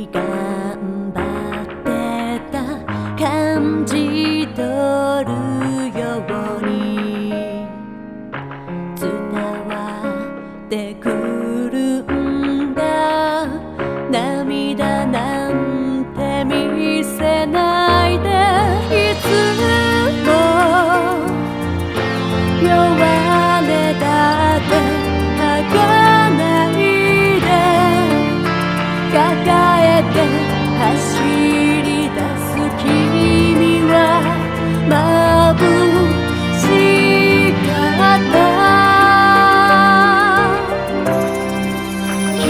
頑張ってた感じ取るように伝わってくるんだ。涙なんて見せないで、いつも弱音だって吐かないで、抱えて走り出す君は眩しかった。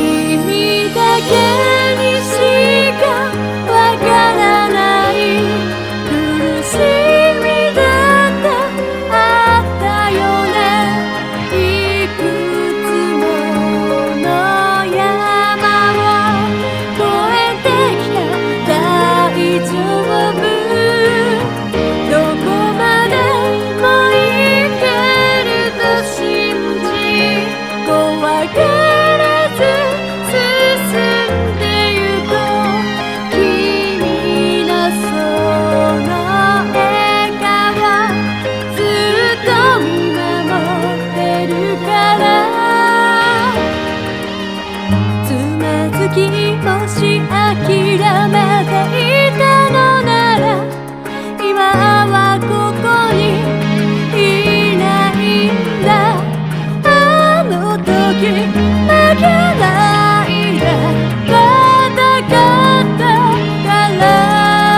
君だけにしかわからない苦しみだってあったよね。いくつもの山を越えてきた。大丈夫、どこまでも行けると信じ、怖がらず進んでゆこう。君のその笑顔ずっと見守ってるから。つまずきもし諦めていたのなら、今はここにいないんだ。あの時負けないで戦ったから。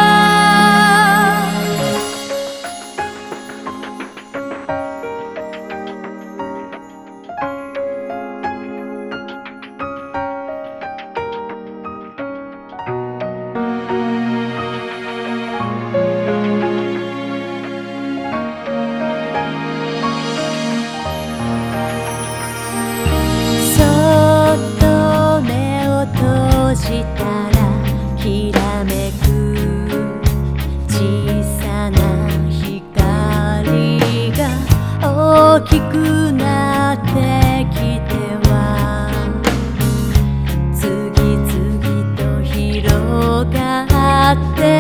そっと目を閉じたらきらめく小さな光が大きくなってきては次々と広がって